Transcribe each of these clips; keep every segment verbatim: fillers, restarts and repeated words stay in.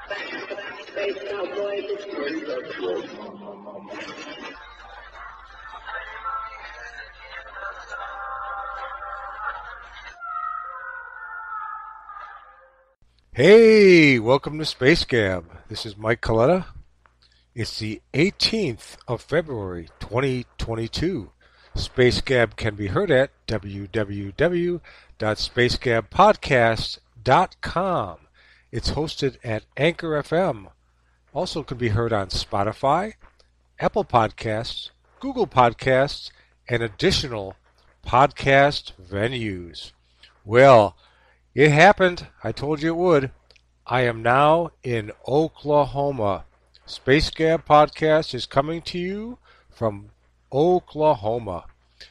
Space cowboy. Hey, welcome to Space Gab. This is Mike Coletta. It's the eighteenth of February, twenty twenty-two. Space Gab can be heard at w w w dot space gab podcast dot com. It's hosted at Anchor F M. Also can be heard on Spotify, Apple Podcasts, Google Podcasts, and additional podcast venues. Well, it happened. I told you it would. I am now in Oklahoma. Space Gab Podcast is coming to you from Oklahoma.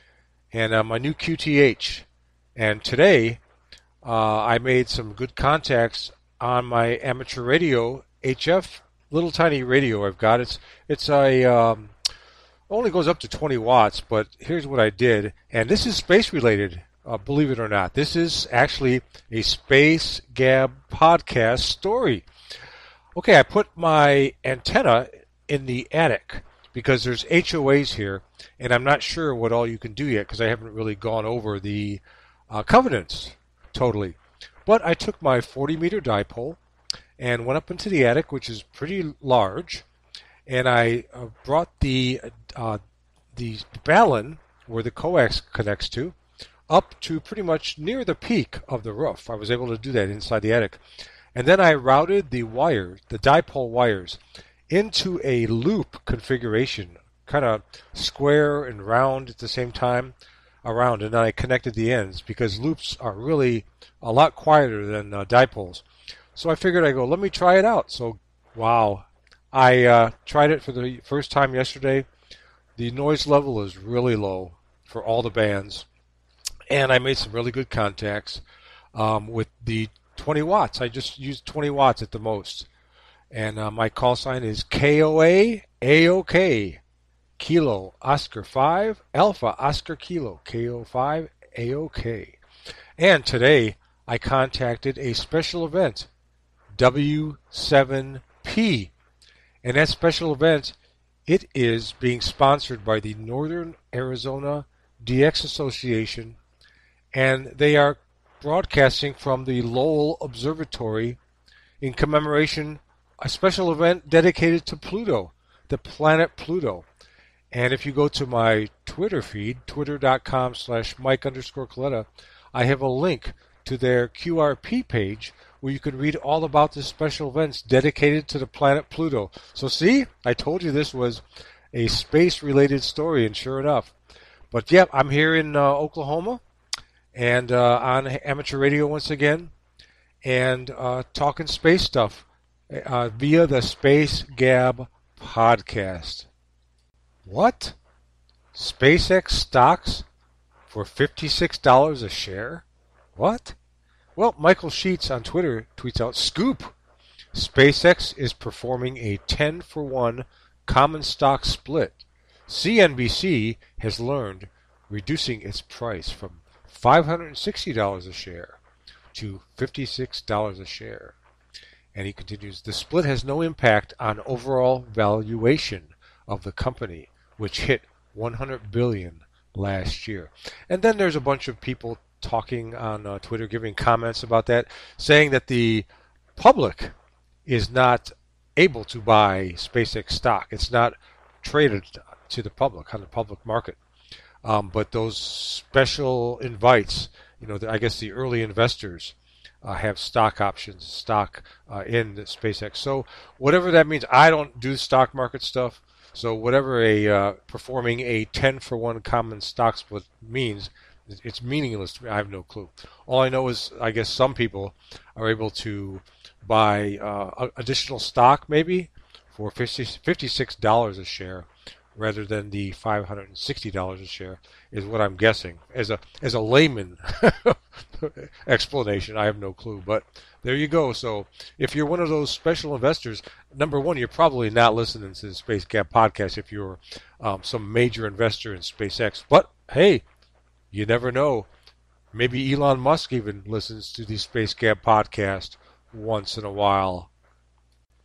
And uh, my new Q T H. And today, uh, I made some good contacts on my amateur radio, H F, little tiny radio I've got. It's it's a um, only goes up to twenty watts, but here's what I did. And this is space related. Uh, believe it or not, this is actually a Space Gab podcast story. Okay, I put my antenna in the attic because there's H O As here, and I'm not sure what all you can do yet because I haven't really gone over the uh, covenants totally. But I took my forty meter dipole and went up into the attic, which is pretty large, and I uh, brought the uh, the balun where the coax connects to up to pretty much near the peak of the roof. I was able to do that inside the attic. And then I routed the wire, the dipole wires, into a loop configuration, kind of square and round at the same time, around, and then I connected the ends because loops are really a lot quieter than uh, dipoles. So I figured I go, let me try it out. So, wow. I uh, tried it for the first time yesterday. The noise level is really low for all the bands. And I made some really good contacts um, with the twenty watts. I just used twenty watts at the most. And uh, my call sign is K O A A O K. Kilo Oscar five Alpha Oscar Kilo K O five A O K. And today I contacted a special event, W seven P. And that special event, it is being sponsored by the Northern Arizona D X Association. And they are broadcasting from the Lowell Observatory in commemoration a special event dedicated to Pluto, the planet Pluto. And if you go to my Twitter feed, twitter.com slash Mike underscore Coletta, I have a link to their Q R P page where you can read all about the special events dedicated to the planet Pluto. So see, I told you this was a space-related story, and sure enough. But yeah, I'm here in uh, Oklahoma. And uh, on amateur radio once again, and uh, talking space stuff uh, via the Space Gab podcast. What? SpaceX stocks for fifty-six dollars a share? What? Well, Michael Sheets on Twitter tweets out, Scoop! SpaceX is performing a ten for one common stock split. C N B C has learned, reducing its price from five hundred sixty dollars a share to fifty-six dollars a share. And he continues, the split has no impact on overall valuation of the company, which hit one hundred billion dollars last year. And then there's a bunch of people talking on uh, Twitter, giving comments about that, saying that the public is not able to buy SpaceX stock. It's not traded to the public on the public market. Um, but those special invites, you know, the, I guess the early investors uh, have stock options, stock uh, in the SpaceX. So whatever that means, I don't do stock market stuff. So whatever a uh, performing a ten for one common stock split means, it's meaningless to me. I have no clue. All I know is, I guess some people are able to buy uh, additional stock maybe for fifty-six dollars a share, rather than the five hundred sixty dollars a share, is what I'm guessing. As a as a layman explanation, I have no clue. But there you go. So if you're one of those special investors, number one, you're probably not listening to the Space Gab podcast if you're um, some major investor in SpaceX. But hey, you never know. Maybe Elon Musk even listens to the Space Gab podcast once in a while.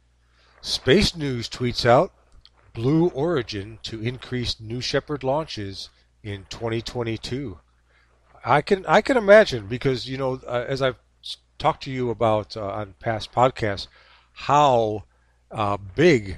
Space News tweets out Blue Origin to increase New Shepard launches in twenty twenty-two. I can I can imagine because you know uh, as I've talked to you about uh, on past podcasts how uh, big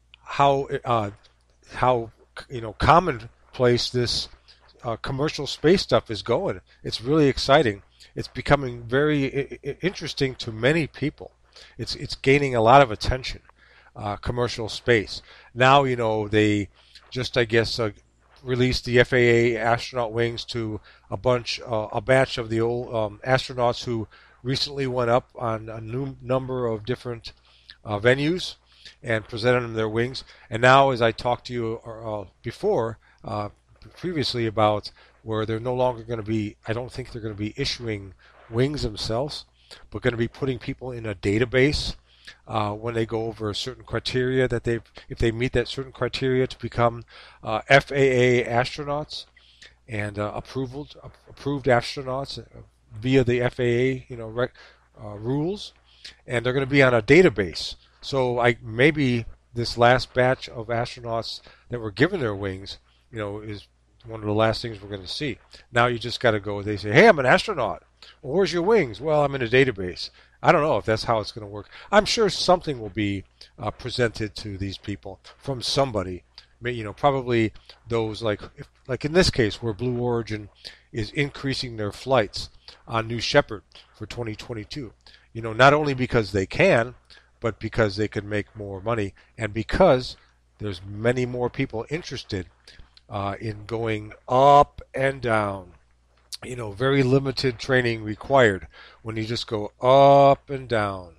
how uh, how you know commonplace this uh, commercial space stuff is going. It's really exciting. It's becoming very I- interesting to many people. It's it's gaining a lot of attention. Uh, commercial space now. You know they just I guess uh, released the F A A astronaut wings to a bunch uh, a batch of the old um, astronauts who recently went up on a new number of different uh, venues and presented them their wings. And now, as I talked to you uh, before, uh, previously about where they're no longer going to be, I don't think they're going to be issuing wings themselves, but going to be putting people in a database uh, when they go over a certain criteria that they, if they meet that certain criteria to become uh, F A A astronauts and uh, approved approved astronauts via the F A A, you know, rec, uh, rules, and they're going to be on a database. So I maybe this last batch of astronauts that were given their wings, you know, is one of the last things we're going to see. Now you just got to go. They say, "Hey, I'm an astronaut. Well, where's your wings?" "Well, I'm in a database." I don't know if that's how it's going to work. I'm sure something will be uh, presented to these people from somebody. You know, probably those like if, like in this case where Blue Origin is increasing their flights on New Shepard for twenty twenty-two. You know, not only because they can, but because they can make more money, and because there's many more people interested uh, in going up and down. You know, very limited training required when you just go up and down.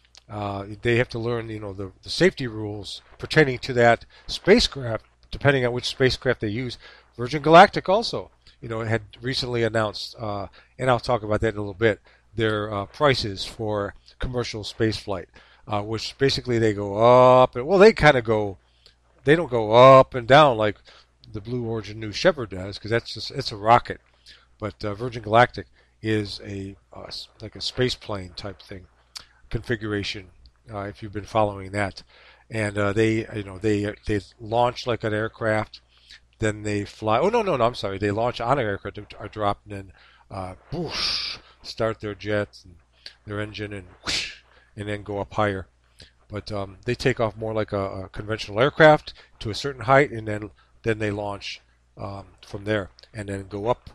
Uh, they have to learn, you know, the, the safety rules pertaining to that spacecraft, depending on which spacecraft they use. Virgin Galactic also, you know, had recently announced, uh, and I'll talk about that in a little bit, their uh, prices for commercial space flight, uh, which basically they go up and well, they kind of go, they don't go up and down like the Blue Origin New Shepard does, because that's just it's a rocket. But uh, Virgin Galactic is a uh, like a space plane type thing configuration. Uh, if you've been following that, and uh, they you know they they launch like an aircraft, then they fly. Oh no no no! I'm sorry. They launch on an aircraft, are dropped, and then uh, whoosh, start their jets and their engine, and whoosh, and then go up higher. But um, they take off more like a, a conventional aircraft to a certain height, and then then they launch um, from there, and then go up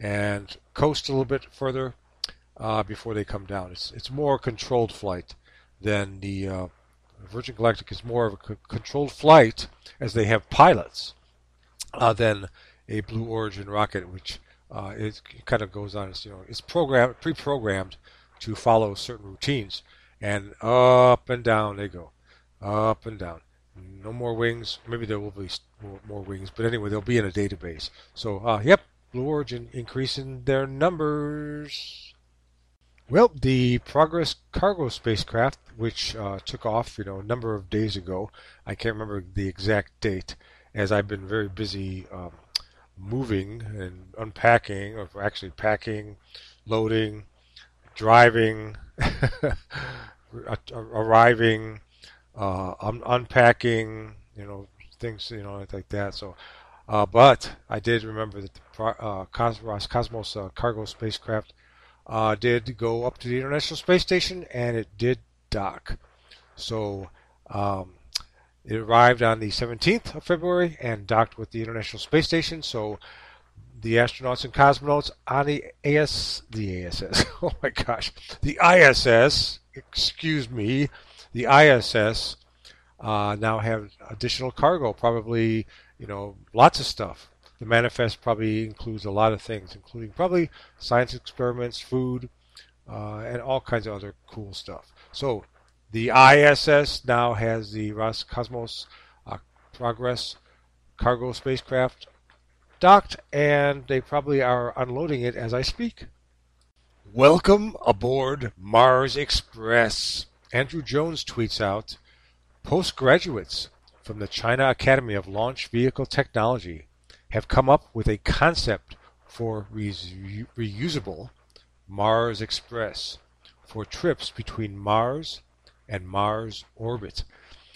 and coast a little bit further uh, before they come down. It's it's more controlled flight than the uh, Virgin Galactic is more of a c- controlled flight as they have pilots uh, than a Blue Origin rocket, which uh, it kind of goes on. It's you know it's programmed pre-programmed to follow certain routines, and up and down they go, up and down. No more wings. Maybe there will be more, more wings, but anyway, they'll be in a database. So, uh, yep. Blue Origin increasing their numbers. Well, the Progress cargo spacecraft, which uh, took off, you know, a number of days ago. I can't remember the exact date, as I've been very busy um, moving and unpacking, or actually packing, loading, driving, arriving, uh, un- unpacking, you know, things, you know, like that. So. Uh, but I did remember that the uh, Cosmos, Cosmos uh, cargo spacecraft uh, did go up to the International Space Station, and it did dock. So um, it arrived on the seventeenth of February and docked with the International Space Station. So the astronauts and cosmonauts on the A S, the A S S, oh my gosh, the I S S, excuse me, the I S S uh, now have additional cargo, probably. You know, lots of stuff. The manifest probably includes a lot of things, including probably science experiments, food, uh, and all kinds of other cool stuff. So the I S S now has the Roscosmos uh, Progress cargo spacecraft docked, and they probably are unloading it as I speak. Welcome aboard Mars Express. Andrew Jones tweets out, postgraduates from the China Academy of Launch Vehicle Technology have come up with a concept for re- reusable Mars Express for trips between Mars and Mars orbit.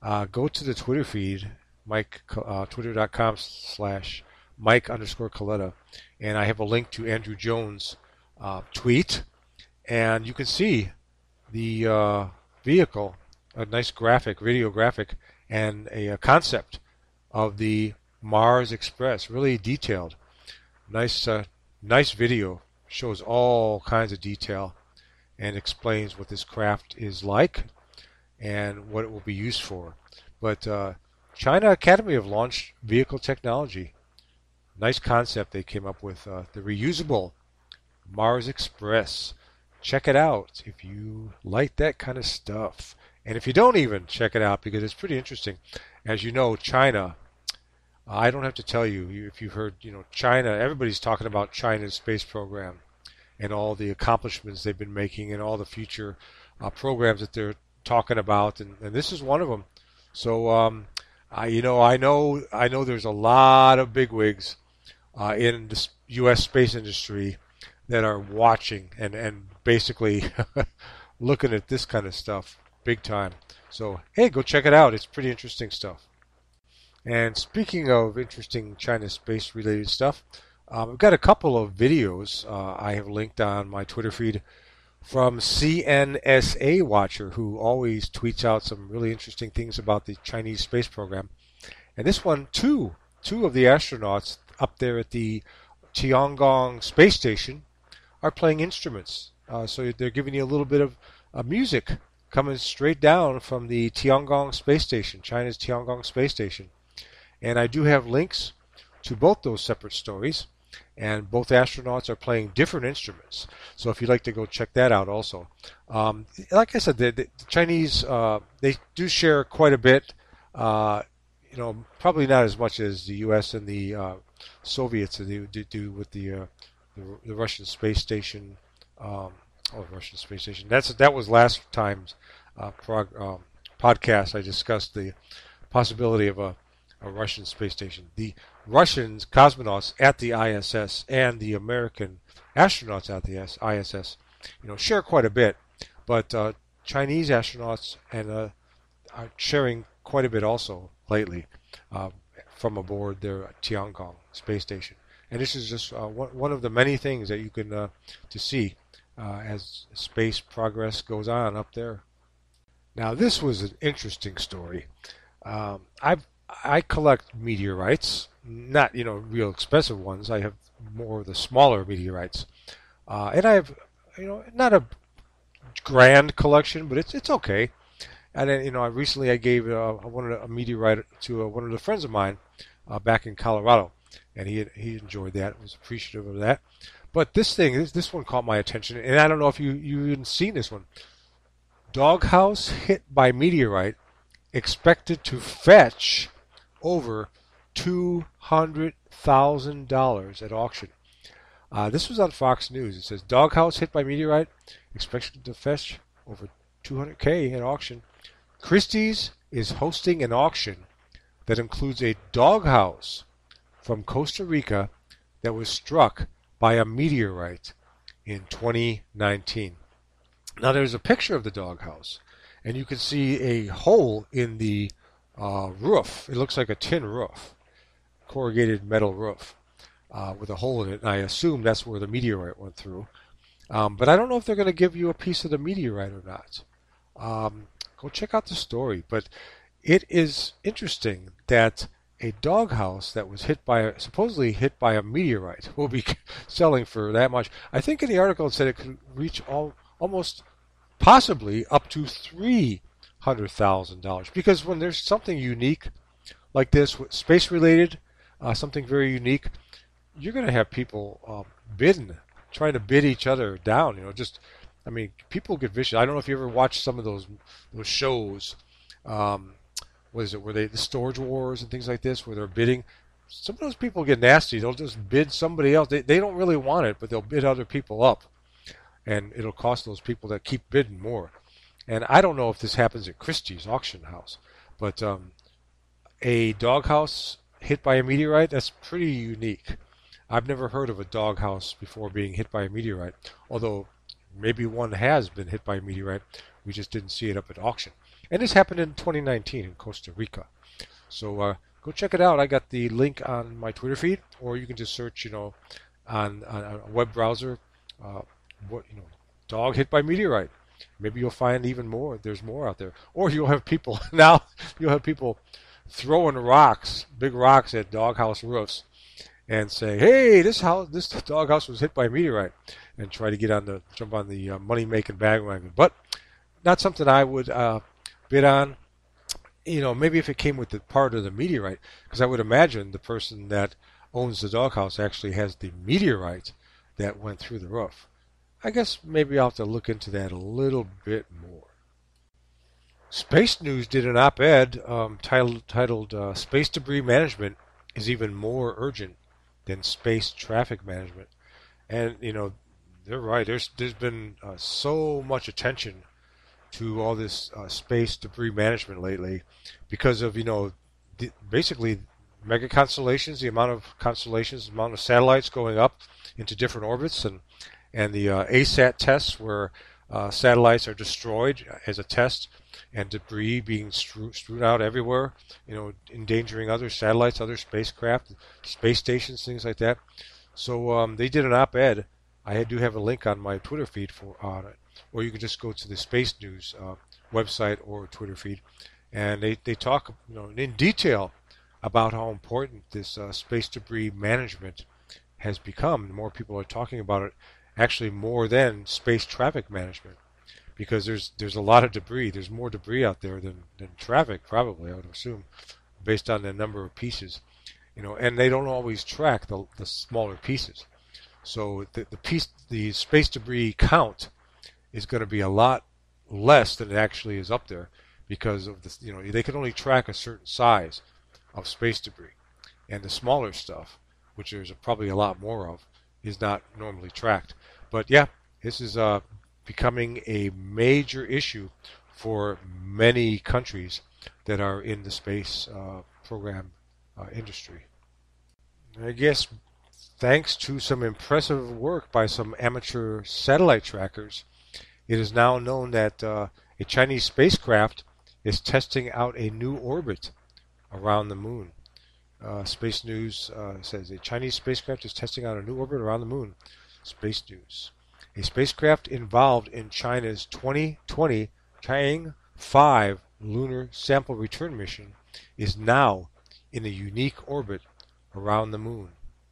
uh, go to the Twitter feed, Mike, uh, twitter.com slash Mike underscore Coletta, and I have a link to Andrew Jones' uh, tweet, and you can see the uh, vehicle, a nice graphic, video graphic, and a, a concept of the Mars Express, really detailed. Nice, uh, nice video, shows all kinds of detail and explains what this craft is like and what it will be used for. But uh, China Academy of Launch Vehicle Technology, nice concept they came up with, uh, the reusable Mars Express. Check it out if you like that kind of stuff. And if you don't even, check it out because it's pretty interesting. As you know, China, I don't have to tell you, if you've heard, you know, China, everybody's talking about China's space program and all the accomplishments they've been making and all the future uh, programs that they're talking about, and, and this is one of them. So, um, I, you know, I know, I know there's a lot of bigwigs uh, in the U S space industry that are watching and, and basically looking at this kind of stuff big time. So, hey, go check it out. It's pretty interesting stuff. And speaking of interesting China space related stuff, um, I've got a couple of videos uh, I have linked on my Twitter feed from C N S A Watcher, who always tweets out some really interesting things about the Chinese space program. And this one, two, two of the astronauts up there at the Tiangong space station are playing instruments. Uh, so they're giving you a little bit of uh, music coming straight down from the Tiangong space station, China's Tiangong space station. And I do have links to both those separate stories, and both astronauts are playing different instruments. So if you'd like to go check that out also. Um, like I said, the, the Chinese, uh, they do share quite a bit, uh, you know, probably not as much as the U S and the uh, Soviets do, do with the, uh, the the Russian space station. Um, oh, Russian space station. That's that was last time's uh, prog, um, podcast. I discussed the possibility of a a Russian space station. The Russian cosmonauts at the I S S and the American astronauts at the I S S, you know, share quite a bit, but uh, Chinese astronauts and uh, are sharing quite a bit also lately uh, from aboard their Tiangong space station. And this is just uh, one, one of the many things that you can uh, to see uh, as space progress goes on up there. Now, this was an interesting story. Um, I've I collect meteorites, not, you know, real expensive ones. I have more of the smaller meteorites. Uh, and I have, you know, not a grand collection, but it's it's okay. And then, you know, I recently I gave uh, one of the, a meteorite to uh, one of the friends of mine uh, back in Colorado, and he he enjoyed that, was appreciative of that. But this thing, this, this one caught my attention, and I don't know if you you even seen this one. Doghouse hit by meteorite, expected to fetch over two hundred thousand dollars at auction. Uh, this was on Fox News. It says, doghouse hit by meteorite, expected to fetch over two hundred K at auction. Christie's is hosting an auction that includes a doghouse from Costa Rica that was struck by a meteorite in twenty nineteen. Now there's a picture of the doghouse, and you can see a hole in the Uh, roof. It looks like a tin roof, corrugated metal roof uh, with a hole in it. And I assume that's where the meteorite went through. Um, but I don't know if they're going to give you a piece of the meteorite or not. Um, go check out the story. But it is interesting that a doghouse that was hit by, a, supposedly hit by a meteorite, will be selling for that much. I think in the article it said it could reach all, almost possibly up to three hundred thousand dollars, because when there's something unique like this, space related, uh, something very unique, you're going to have people uh, bidding, trying to bid each other down. You know, just I mean, people get vicious. I don't know if you ever watched some of those those shows. Um, what is it? Where they the Storage Wars and things like this, where they're bidding. Some of those people get nasty. They'll just bid somebody else. They they don't really want it, but they'll bid other people up, and it'll cost those people that keep bidding more. And I don't know if this happens at Christie's auction house, but um, a doghouse hit by a meteorite, that's pretty unique. I've never heard of a doghouse before being hit by a meteorite, although maybe one has been hit by a meteorite. We just didn't see it up at auction. And this happened in twenty nineteen in Costa Rica. So uh, go check it out. I got the link on my Twitter feed, or you can just search, you know, on, on a web browser, uh, what you know, dog hit by meteorite. Maybe you'll find even more. There's more out there. Or you'll have people now. You'll have people throwing rocks, big rocks at doghouse roofs, and say, "Hey, this house, this doghouse was hit by a meteorite," and try to get on the jump on the uh, money-making bandwagon. But not something I would uh, bid on. You know, maybe if it came with the part of the meteorite, because I would imagine the person that owns the doghouse actually has the meteorite that went through the roof. I guess maybe I'll have to look into that a little bit more. Space News did an op-ed um, titled, titled uh, Space Debris Management is Even More Urgent Than Space Traffic Management. And, you know, they're right. There's There's been uh, so much attention to all this uh, space debris management lately because of, you know, the, basically mega constellations, the amount of constellations, the amount of satellites going up into different orbits, and and the uh, A SAT tests where uh, satellites are destroyed as a test and debris being strew- strewn out everywhere, you know, endangering other satellites, other spacecraft, space stations, things like that. So um, they did an op-ed. I do have a link on my Twitter feed for on it, or you can just go to the Space News uh, website or Twitter feed, and they, they talk, you know, in detail about how important this uh, space debris management has become. The more people are talking about it, actually more than space traffic management, because there's there's a lot of debris. There's more debris out there than, than traffic, probably, I would assume, based on the number of pieces. You know, and they don't always track the the smaller pieces. So the the piece the space debris count is going to be a lot less than it actually is up there, because of this. You know, they can only track a certain size of space debris, and the smaller stuff, which there's probably a lot more of, is not normally tracked. But yeah, this is uh, becoming a major issue for many countries that are in the space uh, program uh, industry. I guess thanks to some impressive work by some amateur satellite trackers, it is now known that uh, a Chinese spacecraft is testing out a new orbit around the moon. Uh, Space News uh, says a Chinese spacecraft is testing out a new orbit around the moon. Space News. A spacecraft involved in China's twenty twenty Chang'e five lunar sample return mission is now in a unique orbit around the moon.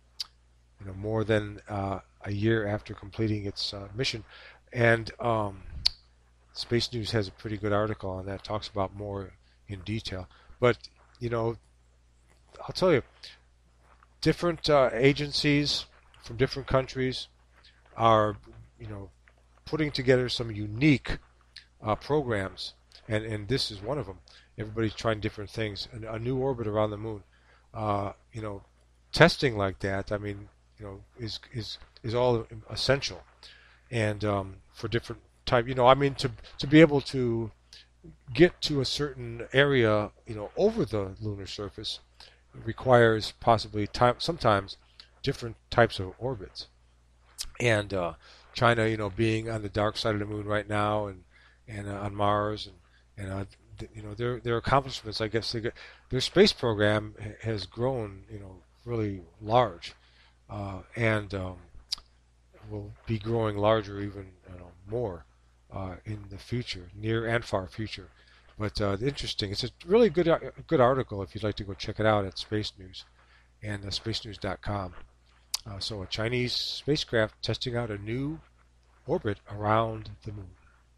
You know, more than uh, a year after completing its uh, mission, and um, Space News has a pretty good article on that. Talks about more in detail. But you know, I'll tell you, different uh, agencies from different countries are, you know, putting together some unique uh, programs, and, and this is one of them. Everybody's trying different things. A, a new orbit around the moon, uh, you know, testing like that. I mean, you know, is is is all essential, and um, for different type. You know, I mean, to to be able to get to a certain area, you know, over the lunar surface, requires possibly time, sometimes different types of orbits. And uh, China, you know, being on the dark side of the moon right now, and and uh, on Mars, and and uh, th- you know, their their accomplishments, I guess, they get, their space program has grown, you know, really large, uh, and um, will be growing larger even, you know, more uh, in the future, near and far future. But uh, interesting. It's a really good uh, good article if you'd like to go check it out at Space News and uh, space news dot com. Uh, so a Chinese spacecraft testing out a new orbit around the moon.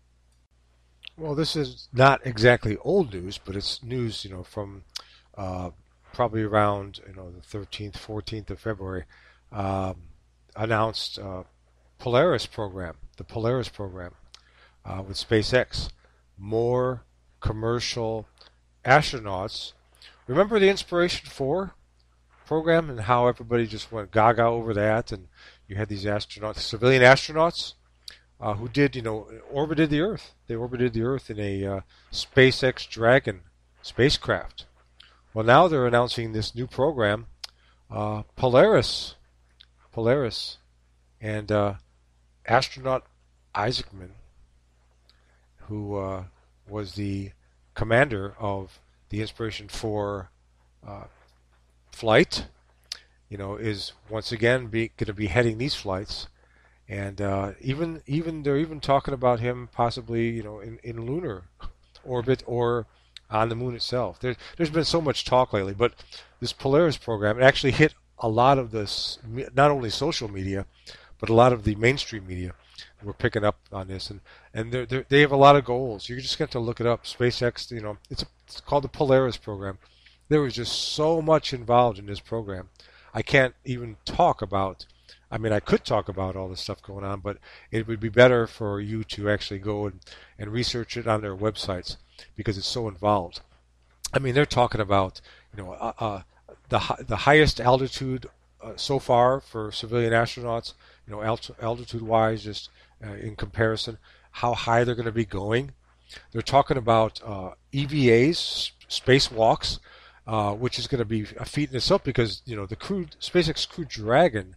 Well, this is not exactly old news, but it's news, you know, from uh, probably around, you know, the thirteenth, fourteenth of February. Um, announced uh, Polaris program, the Polaris program uh, with SpaceX. More commercial astronauts. Remember the Inspiration four program and how everybody just went gaga over that, and you had these astronauts, civilian astronauts, uh, who did, you know, orbited the Earth. They orbited the Earth in a uh, SpaceX Dragon spacecraft. Well, now they're announcing this new program, uh, Polaris. Polaris. And uh, astronaut Isaacman, who uh, was the commander of the Inspiration four uh, flight, you know, is once again be, going to be heading these flights. And uh, even even they're even talking about him possibly, you know, in, in lunar orbit or on the moon itself. There, there's been so much talk lately, but this Polaris program, it actually hit a lot of this, not only social media, but a lot of the mainstream media were picking up on this, and and they're, they're, they have a lot of goals. You just got to look it up. SpaceX, you know, it's, a, it's called the Polaris program. There was just so much involved in this program. I can't even talk about. I mean, I could talk about all the stuff going on, but it would be better for you to actually go and, and research it on their websites because it's so involved. I mean, they're talking about, you know, uh, uh, the the highest altitude uh, so far for civilian astronauts, you know, alt- altitude-wise, just uh, in comparison, how high they're going to be going. They're talking about uh, E V As, spacewalks, uh, which is going to be a feat in itself because, you know, the crew, SpaceX Crew Dragon,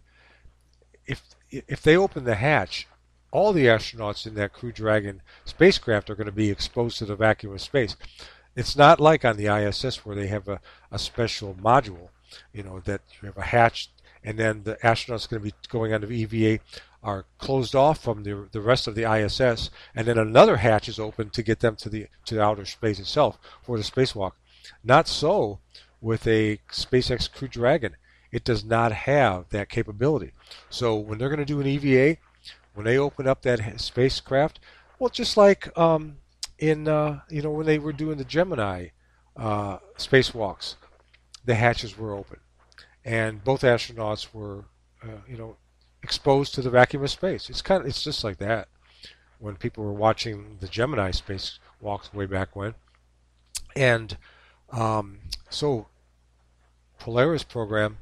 if if they open the hatch, all the astronauts in that Crew Dragon spacecraft are going to be exposed to the vacuum of space. It's not like on the I S S where they have a, a special module, you know, that you have a hatch and then the astronauts going to be going on the E V A are closed off from the the rest of the I S S, and then another hatch is open to get them to the to the outer space itself for the spacewalk. Not so with a SpaceX Crew Dragon. It does not have that capability. So when they're going to do an E V A, when they open up that spacecraft, well, just like um, in uh, you know when they were doing the Gemini uh, spacewalks, the hatches were open, and both astronauts were uh, you know exposed to the vacuum of space. It's kind of it's just like that when people were watching the Gemini spacewalks way back when, and um, so Polaris program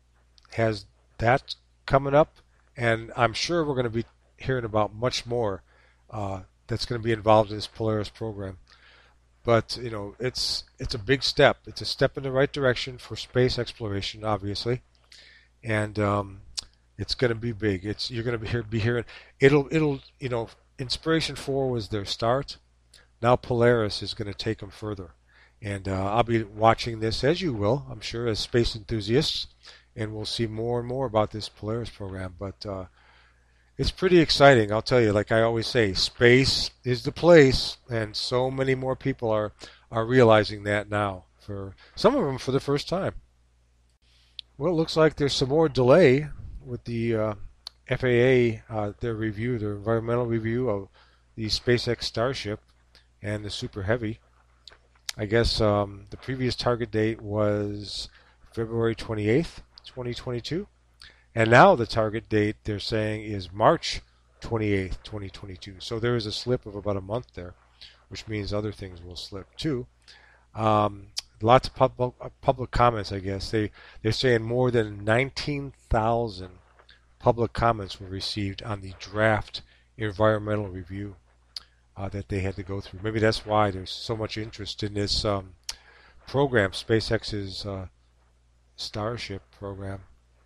has that coming up, and I'm sure we're going to be hearing about much more uh, that's going to be involved in this Polaris program. But you know, it's it's a big step. It's a step in the right direction for space exploration, obviously, and um, it's going to be big. It's you're going to be hear, be hearing it'll it'll you know Inspiration four was their start. Now Polaris is going to take them further, and uh, I'll be watching this as you will, I'm sure, as space enthusiasts. And we'll see more and more about this Polaris program. But uh, it's pretty exciting, I'll tell you. Like I always say, space is the place, and so many more people are, are realizing that now, for some of them for the first time. Well, it looks like there's some more delay with the uh, F A A, uh, their review, their environmental review of the SpaceX Starship and the Super Heavy. I guess um, the previous target date was February twenty-eighth. twenty twenty-two, and now the target date they're saying is March twenty-eighth, twenty twenty-two. So there is a slip of about a month there, which means other things will slip too. Um, lots of public, public comments, I guess. They they're saying more than nineteen thousand public comments were received on the draft environmental review uh, that they had to go through. Maybe that's why there's so much interest in this um, program, SpaceX's Uh, Starship program,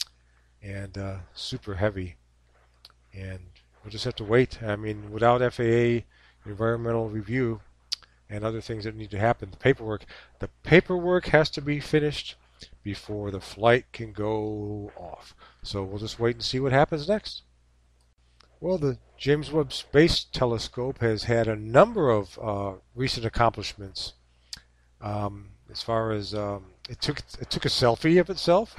and uh, Super Heavy, and we'll just have to wait. I mean, without F A A environmental review and other things that need to happen, the paperwork, the paperwork has to be finished before the flight can go off. So we'll just wait and see what happens next. Well, the James Webb Space Telescope has had a number of uh, recent accomplishments. Um, as far as um, it took it took a selfie of itself.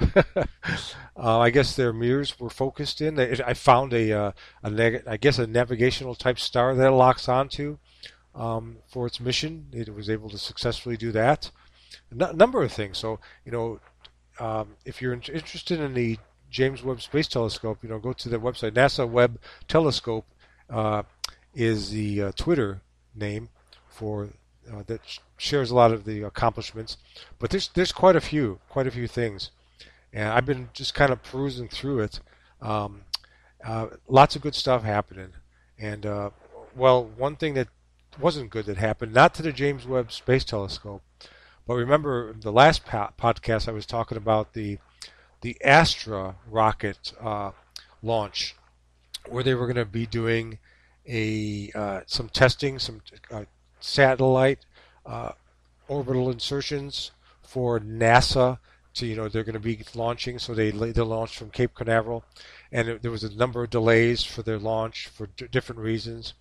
uh, I guess their mirrors were focused in. It, I found a, uh, a neg- I guess a navigational type star that it locks onto um, for its mission. It was able to successfully do that. A n- number of things. So you know, um, if you're in- interested in the James Webb Space Telescope, you know, go to their website. NASA Webb Telescope uh, is the uh, Twitter name for. Uh, that sh- shares a lot of the accomplishments, but there's there's quite a few, quite a few things, and I've been just kind of perusing through it. Um, uh, lots of good stuff happening, and uh, well, one thing that wasn't good that happened, not to the James Webb Space Telescope, but remember the last po- podcast I was talking about the the Astra rocket uh, launch, where they were going to be doing a uh, some testing, some uh, satellite uh, orbital insertions for NASA. To, you know, they're going to be launching, so they they launched from Cape Canaveral, and it, there was a number of delays for their launch for d- different reasons.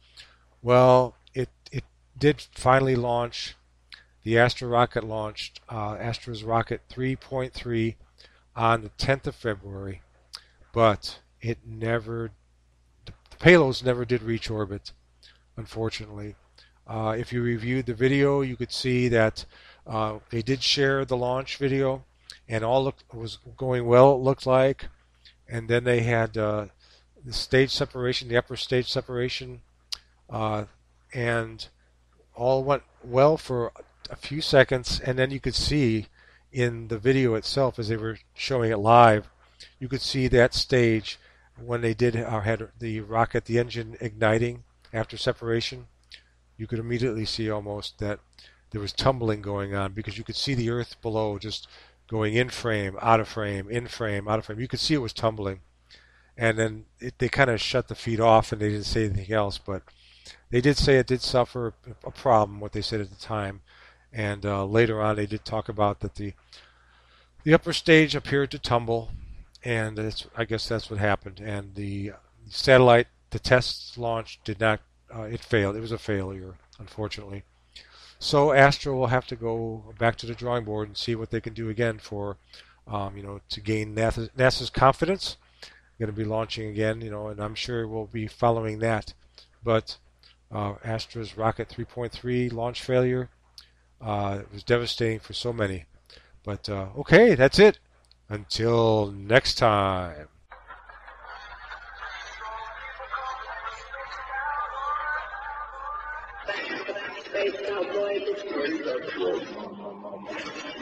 Well, it it did finally launch. The Astra rocket launched uh, Astra's rocket three point three on the tenth of February, but it never the payloads never did reach orbit, unfortunately. Uh, if you reviewed the video, you could see that uh, they did share the launch video, and all looked, was going well, it looked like. And then they had uh, the stage separation, the upper stage separation, uh, and all went well for a few seconds. And then you could see in the video itself, as they were showing it live, you could see that stage when they did uh, had the rocket, the engine igniting after separation. You could immediately see almost that there was tumbling going on because you could see the Earth below just going in frame, out of frame, in frame, out of frame. You could see it was tumbling. And then it, they kind of shut the feed off and they didn't say anything else. But they did say it did suffer a problem, what they said at the time. And uh, later on they did talk about that the the upper stage appeared to tumble. And it's, I guess that's what happened. And the satellite, the test launch did not, uh, it failed. It was a failure, unfortunately. So Astra will have to go back to the drawing board and see what they can do again for, um, you know, to gain NASA's, NASA's confidence. Going to be launching again, you know, and I'm sure we'll be following that. But uh, Astra's Rocket three point three launch failure uh, was devastating for so many. But uh, okay, that's it. Until next time. Space Cowboy.